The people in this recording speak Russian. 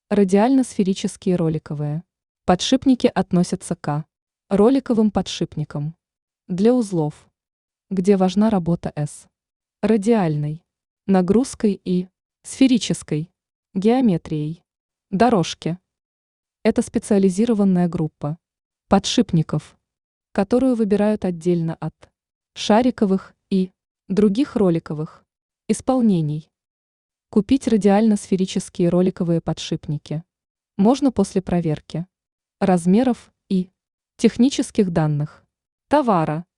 Радиально-сферические роликовые подшипники относятся к роликовым подшипникам для узлов, где важна работа с радиальной нагрузкой и сферической геометрией дорожки. Это специализированная группа подшипников, которую выбирают отдельно от шариковых и других роликовых исполнений. Купить радиально-сферические роликовые подшипники можно после проверки размеров и технических данных товара.